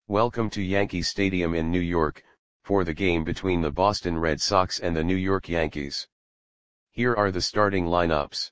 Welcome to Yankee Stadium in New York, for the game between the Boston Red Sox and the New York Yankees. Here are the starting lineups.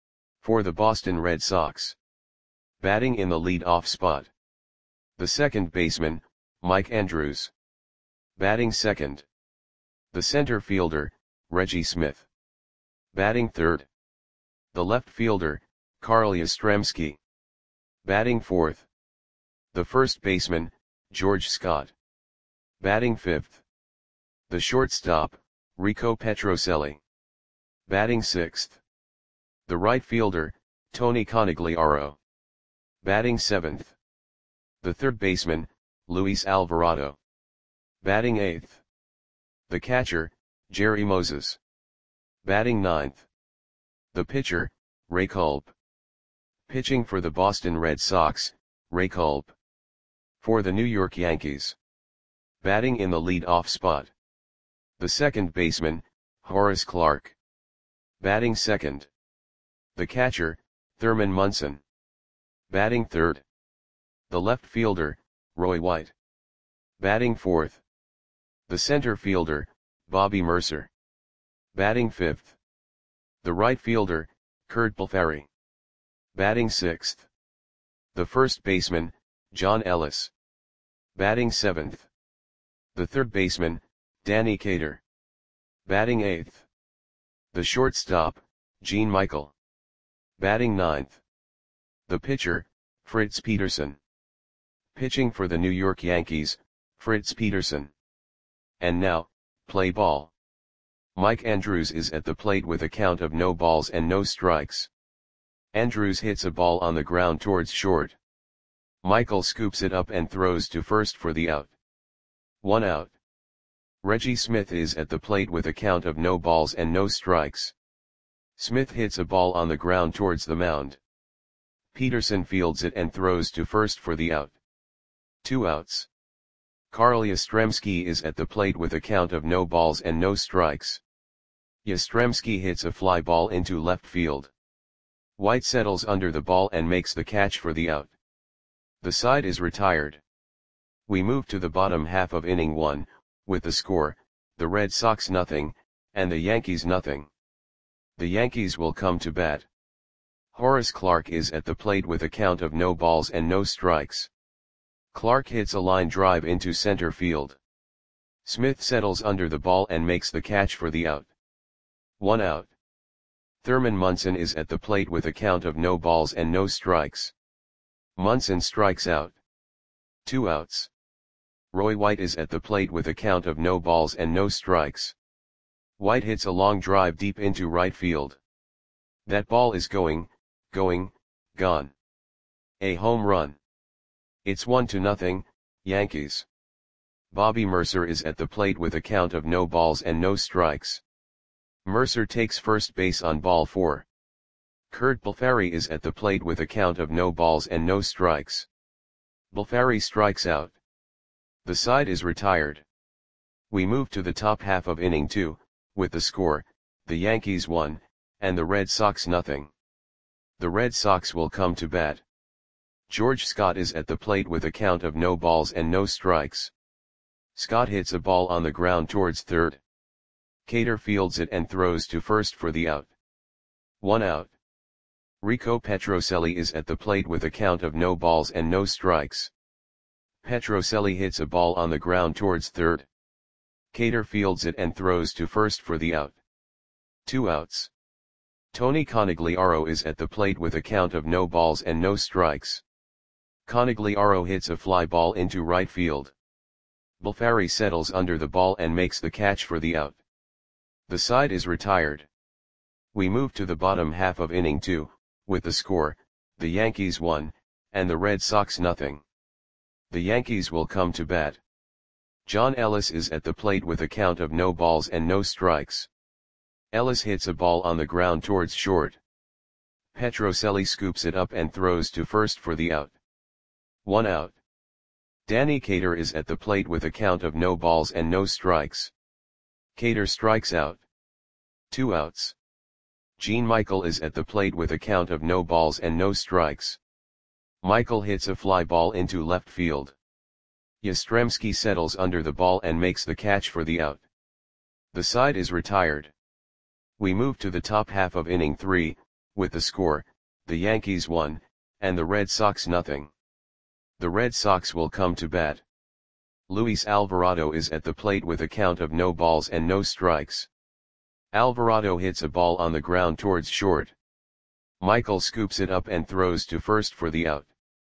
For the Boston Red Sox. Batting in the lead-off spot. The second baseman, Mike Andrews. Batting second. The center fielder, Reggie Smith. Batting third. The left fielder, Carl Yastrzemski. Batting fourth. The first baseman, George Scott. Batting fifth. The shortstop, Rico Petrocelli. Batting sixth. The right fielder, Tony Conigliaro. Batting seventh. The third baseman, Luis Alvarado. Batting eighth. The catcher, Jerry Moses. Batting ninth. The pitcher, Ray Culp. Pitching for the Boston Red Sox, Ray Culp. For the New York Yankees. Batting in the lead-off spot. The second baseman, Horace Clarke. Batting second. The catcher, Thurman Munson. Batting third. The left fielder, Roy White. Batting fourth. The center fielder, Bobby Murcer. Batting fifth. The right fielder, Curt Blefary. Batting sixth. The first baseman, John Ellis. Batting seventh. The third baseman, Danny Cater. Batting eighth. The shortstop, Gene Michael. Batting ninth. The pitcher, Fritz Peterson. Pitching for the New York Yankees, Fritz Peterson. And now, play ball. Mike Andrews is at the plate with a count of no balls and no strikes. Andrews hits a ball on the ground towards short. Michael scoops it up and throws to first for the out. 1 out. Reggie Smith is at the plate with a count of no balls and no strikes. Smith hits a ball on the ground towards the mound. Peterson fields it and throws to first for the out. 2 outs. Carl Yastrzemski is at the plate with a count of no balls and no strikes. Yastrzemski hits a fly ball into left field. White settles under the ball and makes the catch for the out. The side is retired. We move to the bottom half of inning 1, with the score, the Red Sox nothing, and the Yankees nothing. The Yankees will come to bat. Horace Clarke is at the plate with a count of no balls and no strikes. Clarke hits a line drive into center field. Smith settles under the ball and makes the catch for the out. 1 out. Thurman Munson is at the plate with a count of no balls and no strikes. Munson strikes out. 2 outs. Roy White is at the plate with a count of no balls and no strikes. White hits a long drive deep into right field. That ball is gone. A home run. It's 1-0, Yankees. Bobby Murcer is at the plate with a count of no balls and no strikes. Murcer takes first base on ball 4. Curt Blefary is at the plate with a count of no balls and no strikes. Blefary strikes out. The side is retired. We move to the top half of inning 2, with the score, the Yankees 1, and the Red Sox nothing. The Red Sox will come to bat. George Scott is at the plate with a count of no balls and no strikes. Scott hits a ball on the ground towards third. Cater fields it and throws to first for the out. 1 out. Rico Petrocelli is at the plate with a count of no balls and no strikes. Petrocelli hits a ball on the ground towards third. Cater fields it and throws to first for the out. 2 outs. Tony Conigliaro is at the plate with a count of no balls and no strikes. Conigliaro hits a fly ball into right field. Blefary settles under the ball and makes the catch for the out. The side is retired. We move to the bottom half of inning 2, with the score, the Yankees 1, and the Red Sox nothing. The Yankees will come to bat. John Ellis is at the plate with a count of no balls and no strikes. Ellis hits a ball on the ground towards short. Petrocelli scoops it up and throws to first for the out. 1 out. Danny Cater is at the plate with a count of no balls and no strikes. Cater strikes out. 2 outs. Gene Michael is at the plate with a count of no balls and no strikes. Michael hits a fly ball into left field. Yastrzemski settles under the ball and makes the catch for the out. The side is retired. We move to the top half of inning 3, with the score, the Yankees 1, and the Red Sox nothing. The Red Sox will come to bat. Luis Alvarado is at the plate with a count of no balls and no strikes. Alvarado hits a ball on the ground towards short. Michael scoops it up and throws to first for the out.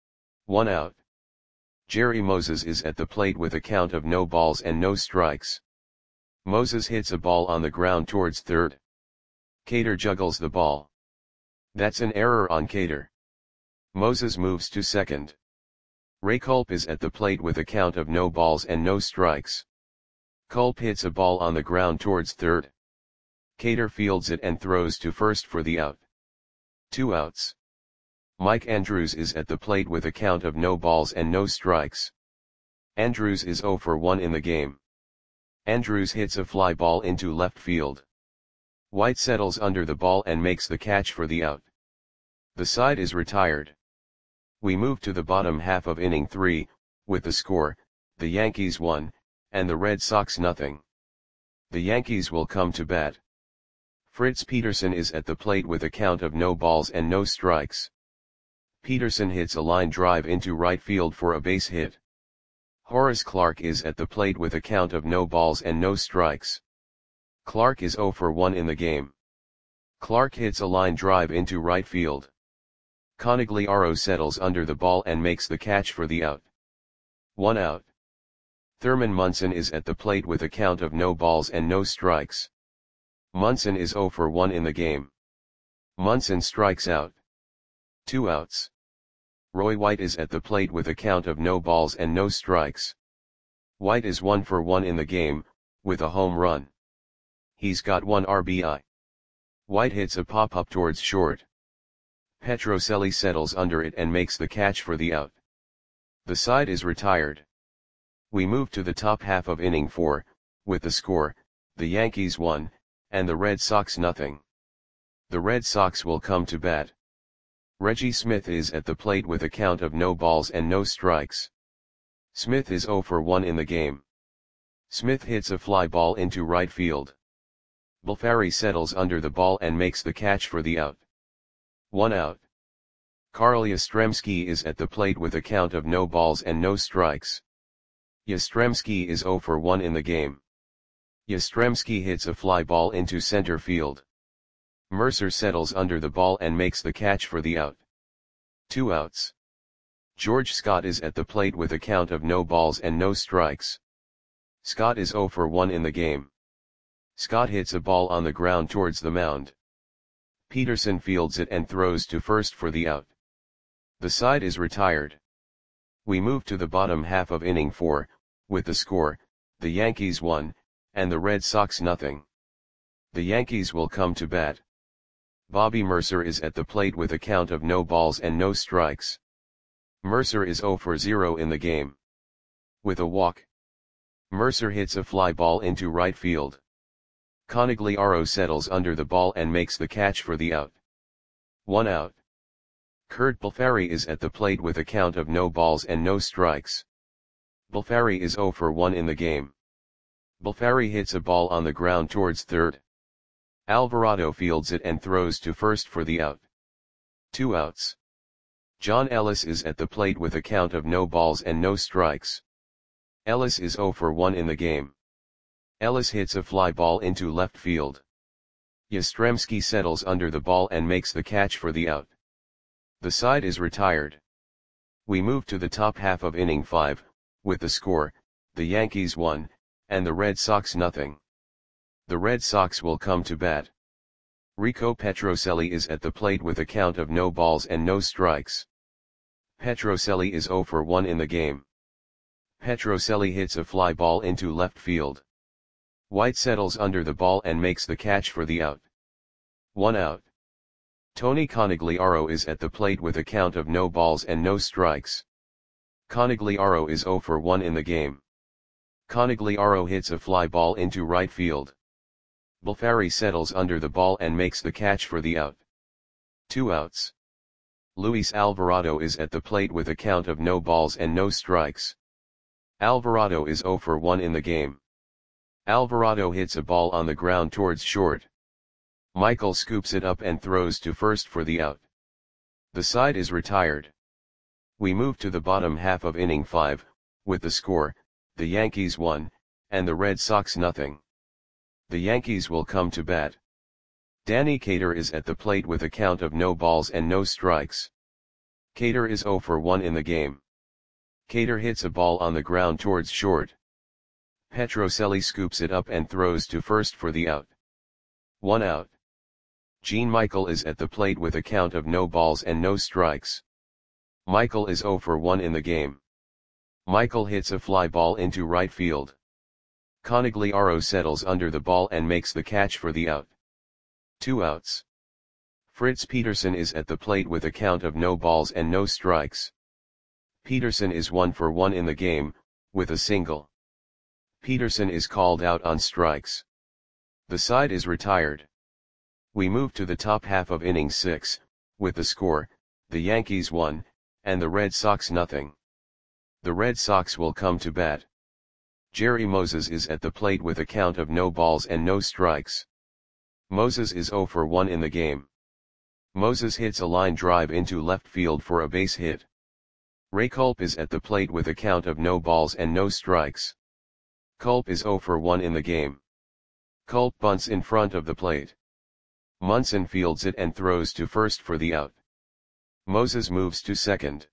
1 out. Jerry Moses is at the plate with a count of no balls and no strikes. Moses hits a ball on the ground towards third. Cater juggles the ball. That's an error on Cater. Moses moves to second. Ray Culp is at the plate with a count of no balls and no strikes. Culp hits a ball on the ground towards third. Cater fields it and throws to first for the out. 2 outs. Mike Andrews is at the plate with a count of no balls and no strikes. Andrews is 0 for 1 in the game. Andrews hits a fly ball into left field. White settles under the ball and makes the catch for the out. The side is retired. We move to the bottom half of inning 3, with the score, the Yankees 1, and the Red Sox nothing. The Yankees will come to bat. Fritz Peterson is at the plate with a count of no balls and no strikes. Peterson hits a line drive into right field for a base hit. Horace Clarke is at the plate with a count of no balls and no strikes. Clarke is 0 for 1 in the game. Clarke hits a line drive into right field. Conigliaro settles under the ball and makes the catch for the out. 1 out. Thurman Munson is at the plate with a count of no balls and no strikes. Munson is 0 for 1 in the game. Munson strikes out. 2 outs. Roy White is at the plate with a count of no balls and no strikes. White is 1 for 1 in the game, with a home run. He's got 1 RBI. White hits a pop-up towards short. Petrocelli settles under it and makes the catch for the out. The side is retired. We move to the top half of inning 4, with the score, the Yankees 1, and the Red Sox nothing. The Red Sox will come to bat. Reggie Smith is at the plate with a count of no balls and no strikes. Smith is 0 for 1 in the game. Smith hits a fly ball into right field. Bulfari settles under the ball and makes the catch for the out. 1 out. Carl Yastrzemski is at the plate with a count of no balls and no strikes. Yastrzemski is 0 for 1 in the game. Yastrzemski hits a fly ball into center field. Mercer settles under the ball and makes the catch for the out. 2 outs. George Scott is at the plate with a count of no balls and no strikes. Scott is 0 for 1 in the game. Scott hits a ball on the ground towards the mound. Peterson fields it and throws to first for the out. The side is retired. We move to the bottom half of inning 4, with the score, the Yankees 1, and the Red Sox nothing. The Yankees will come to bat. Bobby Mercer is at the plate with a count of no balls and no strikes. Mercer is 0 for 0 in the game. With a walk. Mercer hits a fly ball into right field. Conigliaro settles under the ball and makes the catch for the out. 1 out. Kurt Bulfari is at the plate with a count of no balls and no strikes. Bulfari is 0 for 1 in the game. Bulfari hits a ball on the ground towards third. Alvarado fields it and throws to first for the out. 2 outs. John Ellis is at the plate with a count of no balls and no strikes. Ellis is 0 for 1 in the game. Ellis hits a fly ball into left field. Yastrzemski settles under the ball and makes the catch for the out. The side is retired. We move to the top half of inning 5, with the score, the Yankees 1, and the Red Sox nothing. The Red Sox will come to bat. Rico Petrocelli is at the plate with a count of no balls and no strikes. Petrocelli is 0 for 1 in the game. Petrocelli hits a fly ball into left field. White settles under the ball and makes the catch for the out. 1 out. Tony Conigliaro is at the plate with a count of no balls and no strikes. Conigliaro is 0 for 1 in the game. Conigliaro hits a fly ball into right field. Bulfari settles under the ball and makes the catch for the out. 2 outs. Luis Alvarado is at the plate with a count of no balls and no strikes. Alvarado is 0 for 1 in the game. Alvarado hits a ball on the ground towards short. Michael scoops it up and throws to first for the out. The side is retired. We move to the bottom half of inning 5, with the score, the Yankees 1, and the Red Sox nothing. The Yankees will come to bat. Danny Cater is at the plate with a count of no balls and no strikes. Cater is 0 for 1 in the game. Cater hits a ball on the ground towards short. Petrocelli scoops it up and throws to first for the out. 1 out. Gene Michael is at the plate with a count of no balls and no strikes. Michael is 0 for 1 in the game. Michael hits a fly ball into right field. Conigliaro settles under the ball and makes the catch for the out. 2 outs. Fritz Peterson is at the plate with a count of no balls and no strikes. Peterson is 1 for 1 in the game, with a single. Peterson is called out on strikes. The side is retired. We move to the top half of inning 6, with the score, the Yankees 1, and the Red Sox nothing. The Red Sox will come to bat. Jerry Moses is at the plate with a count of no balls and no strikes. Moses is 0 for 1 in the game. Moses hits a line drive into left field for a base hit. Ray Culp is at the plate with a count of no balls and no strikes. Culp is 0 for 1 in the game. Culp bunts in front of the plate. Munson fields it and throws to first for the out. Moses moves to second.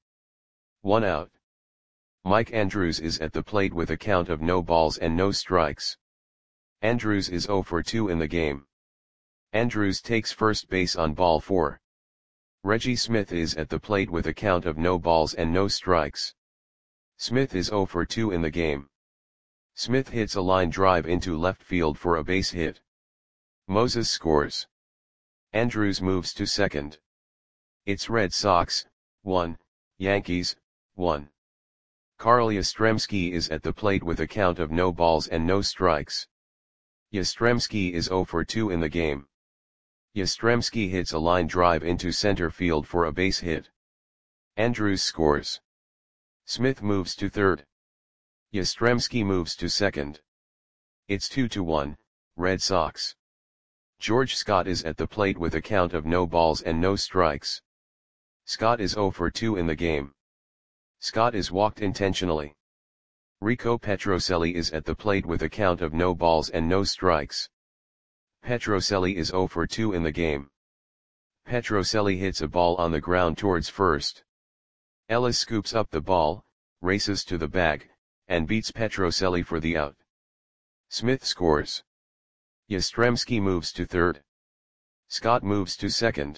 1 out. Mike Andrews is at the plate with a count of no balls and no strikes. Andrews is 0 for 2 in the game. Andrews takes first base on ball 4. Reggie Smith is at the plate with a count of no balls and no strikes. Smith is 0 for 2 in the game. Smith hits a line drive into left field for a base hit. Moses scores. Andrews moves to second. It's Red Sox, 1, Yankees, 1. Carl Yastrzemski is at the plate with a count of no balls and no strikes. Yastrzemski is 0 for 2 in the game. Yastrzemski hits a line drive into center field for a base hit. Andrews scores. Smith moves to third. Yastrzemski moves to second. It's 2-1, Red Sox. George Scott is at the plate with a count of no balls and no strikes. Scott is 0 for 2 in the game. Scott is walked intentionally. Rico Petrocelli is at the plate with a count of no balls and no strikes. Petrocelli is 0 for 2 in the game. Petrocelli hits a ball on the ground towards first. Ellis scoops up the ball, races to the bag, and beats Petrocelli for the out. Smith scores. Yastrzemski moves to third. Scott moves to second.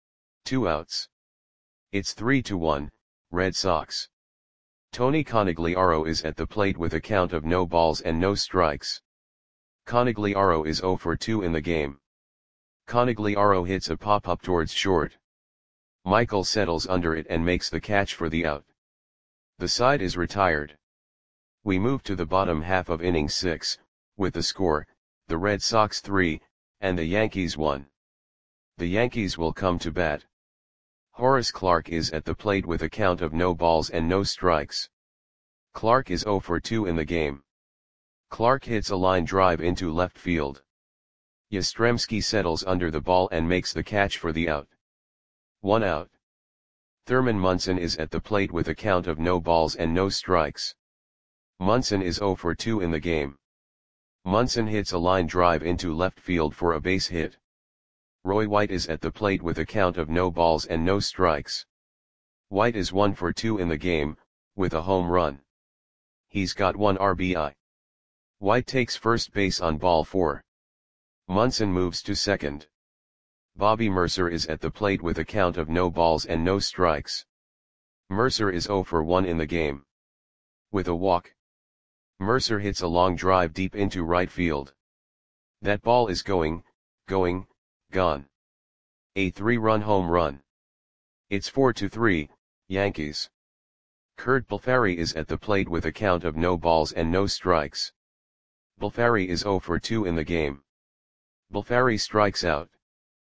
2 outs. It's 3-1, Red Sox. Tony Conigliaro is at the plate with a count of no balls and no strikes. Conigliaro is 0 for 2 in the game. Conigliaro hits a pop-up towards short. Michael settles under it and makes the catch for the out. The side is retired. We move to the bottom half of inning 6, with the score, the Red Sox 3, and the Yankees 1. The Yankees will come to bat. Horace Clarke is at the plate with a count of no balls and no strikes. Clarke is 0 for 2 in the game. Clarke hits a line drive into left field. Yastrzemski settles under the ball and makes the catch for the out. 1 out. Thurman Munson is at the plate with a count of no balls and no strikes. Munson is 0 for 2 in the game. Munson hits a line drive into left field for a base hit. Roy White is at the plate with a count of no balls and no strikes. White is 1 for 2 in the game, with a home run. He's got 1 RBI. White takes first base on ball 4. Munson moves to second. Bobby Mercer is at the plate with a count of no balls and no strikes. Mercer is 0 for 1 in the game. With a walk. Mercer hits a long drive deep into right field. That ball is going, gone. A 3-run home run. It's 4-3, Yankees. Kurt Balfari is at the plate with a count of no balls and no strikes. Balfari is 0 for 2 in the game. Balfari strikes out.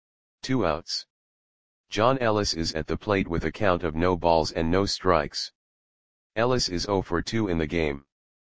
2 outs. John Ellis is at the plate with a count of no balls and no strikes. Ellis is 0 for 2 in the game.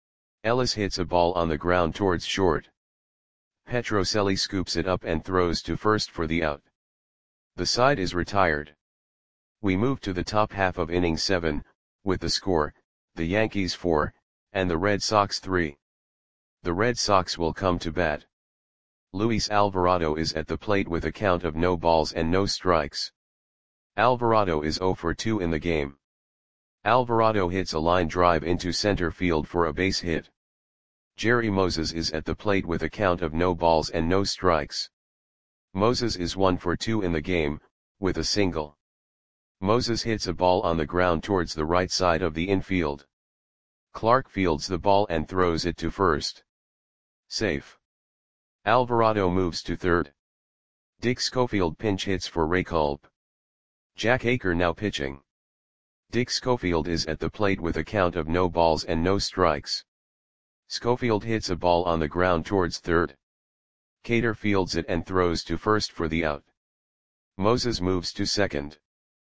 Ellis hits a ball on the ground towards short. Petrocelli scoops it up and throws to first for the out. The side is retired. We move to the top half of inning 7, with the score, the Yankees 4, and the Red Sox 3. The Red Sox will come to bat. Luis Alvarado is at the plate with a count of no balls and no strikes. Alvarado is 0 for 2 in the game. Alvarado hits a line drive into center field for a base hit. Jerry Moses is at the plate with a count of no balls and no strikes. Moses is 1 for 2 in the game, with a single. Moses hits a ball on the ground towards the right side of the infield. Clark fields the ball and throws it to first. Safe. Alvarado moves to third. Dick Schofield pinch hits for Ray Culp. Jack Aker now pitching. Dick Schofield is at the plate with a count of no balls and no strikes. Schofield hits a ball on the ground towards third. Cater fields it and throws to first for the out. Moses moves to second.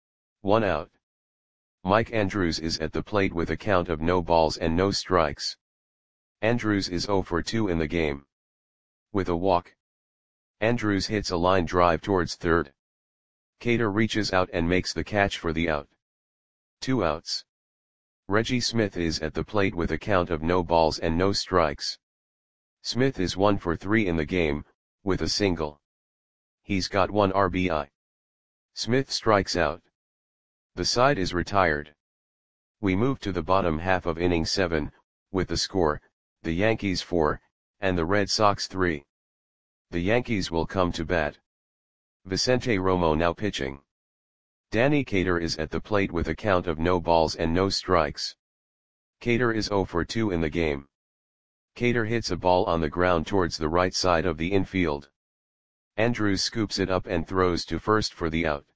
1 out. Mike Andrews is at the plate with a count of no balls and no strikes. Andrews is 0 for 2 in the game. With a walk. Andrews hits a line drive towards third. Cater reaches out and makes the catch for the out. 2 outs. Reggie Smith is at the plate with a count of no balls and no strikes. Smith is 1 for 3 in the game, with a single. He's got 1 RBI. Smith strikes out. The side is retired. We move to the bottom half of inning 7, with the score, the Yankees 4, and the Red Sox 3. The Yankees will come to bat. Vicente Romo now pitching. Danny Cater is at the plate with a count of no balls and no strikes. Cater is 0 for 2 in the game. Cater hits a ball on the ground towards the right side of the infield. Andrews scoops it up and throws to first for the out.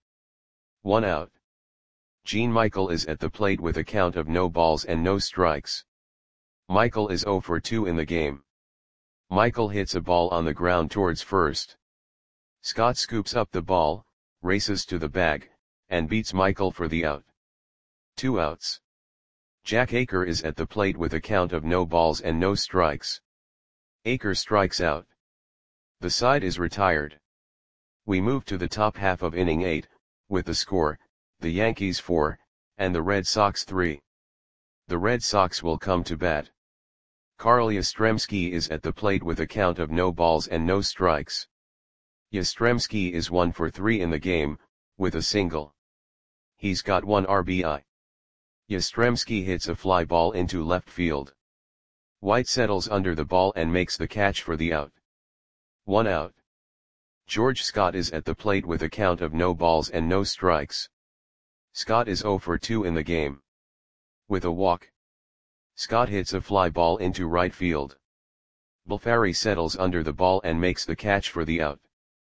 1 out. Gene Michael is at the plate with a count of no balls and no strikes. Michael is 0 for 2 in the game. Michael hits a ball on the ground towards first. Scott scoops up the ball, races to the bag, and beats Michael for the out. 2 outs. Jack Aker is at the plate with a count of no balls and no strikes. Aker strikes out. The side is retired. We move to the top half of inning 8, with the score, the Yankees 4, and the Red Sox 3. The Red Sox will come to bat. Carl Yastrzemski is at the plate with a count of no balls and no strikes. Yastrzemski is 1 for 3 in the game, with a single. He's got 1 RBI. Yastrzemski hits a fly ball into left field. White settles under the ball and makes the catch for the out. 1 out. George Scott is at the plate with a count of no balls and no strikes. Scott is 0 for 2 in the game. With a walk. Scott hits a fly ball into right field. Bulfari settles under the ball and makes the catch for the out.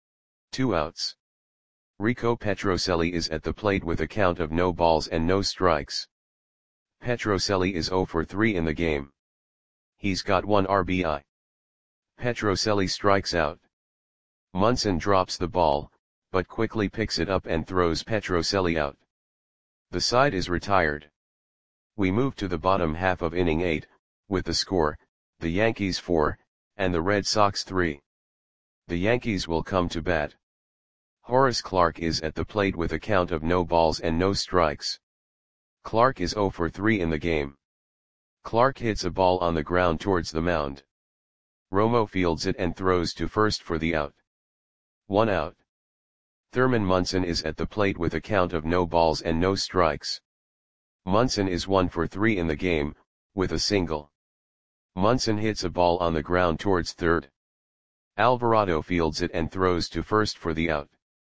2 outs. Rico Petrocelli is at the plate with a count of no balls and no strikes. Petrocelli is 0 for 3 in the game. He's got 1 RBI. Petrocelli strikes out. Munson drops the ball, but quickly picks it up and throws Petrocelli out. The side is retired. We move to the bottom half of inning 8, with the score, the Yankees 4, and the Red Sox 3. The Yankees will come to bat. Horace Clarke is at the plate with a count of no balls and no strikes. Clarke is 0 for 3 in the game. Clarke hits a ball on the ground towards the mound. Romo fields it and throws to first for the out. 1 out. Thurman Munson is at the plate with a count of no balls and no strikes. Munson is 1 for 3 in the game, with a single. Munson hits a ball on the ground towards third. Alvarado fields it and throws to first for the out.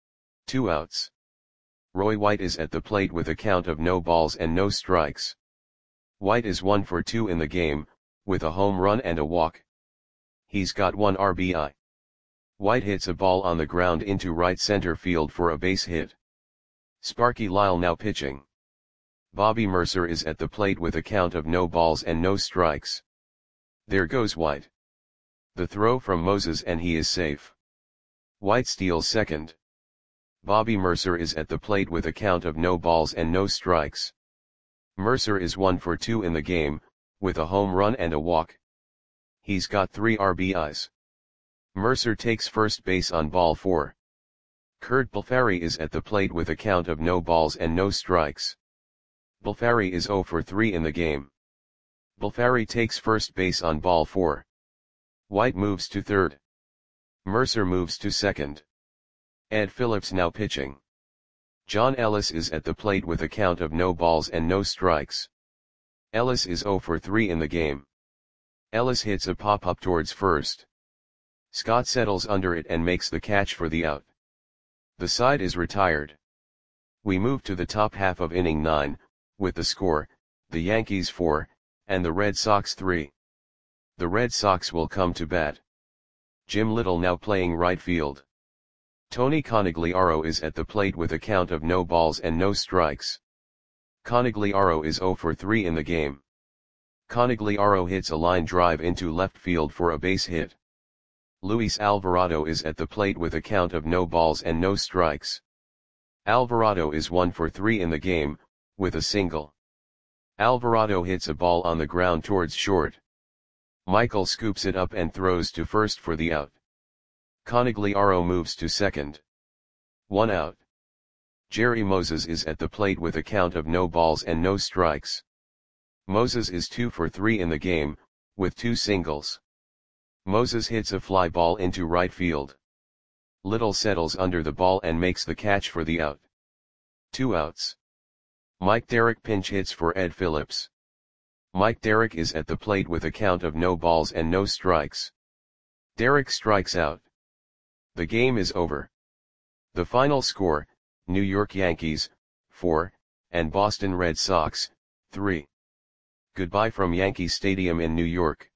2 outs. Roy White is at the plate with a count of no balls and no strikes. White is 1 for 2 in the game, with a home run and a walk. He's got 1 RBI. White hits a ball on the ground into right center field for a base hit. Sparky Lyle now pitching. Bobby Mercer is at the plate with a count of no balls and no strikes. There goes White. The throw from Moses and he is safe. White steals second. Bobby Mercer is at the plate with a count of no balls and no strikes. Mercer is 1 for 2 in the game, with a home run and a walk. he's got 3 RBIs. Mercer takes first base on ball 4. Curt Balfari is at the plate with a count of no balls and no strikes. Balfari is 0 for 3 in the game. Balfari takes first base on ball 4. White moves to third. Mercer moves to second. Ed Phillips now pitching. John Ellis is at the plate with a count of no balls and no strikes. Ellis is 0 for 3 in the game. Ellis hits a pop-up towards first. Scott settles under it and makes the catch for the out. The side is retired. We move to the top half of inning 9, with the score, the Yankees 4, and the Red Sox 3. The Red Sox will come to bat. Jim Little now playing right field. Tony Conigliaro is at the plate with a count of no balls and no strikes. Conigliaro is 0 for 3 in the game. Conigliaro hits a line drive into left field for a base hit. Luis Alvarado is at the plate with a count of no balls and no strikes. Alvarado is 1 for 3 in the game, with a single. Alvarado hits a ball on the ground towards short. Michael scoops it up and throws to first for the out. Conigliaro moves to second. 1 out. Jerry Moses is at the plate with a count of no balls and no strikes. Moses is 2 for 3 in the game, with 2 singles. Moses hits a fly ball into right field. Little settles under the ball and makes the catch for the out. 2 outs. Mike Derrick pinch hits for Ed Phillips. Mike Derrick is at the plate with a count of no balls and no strikes. Derrick strikes out. The game is over. The final score, New York Yankees, 4, and Boston Red Sox, 3. Goodbye from Yankee Stadium in New York.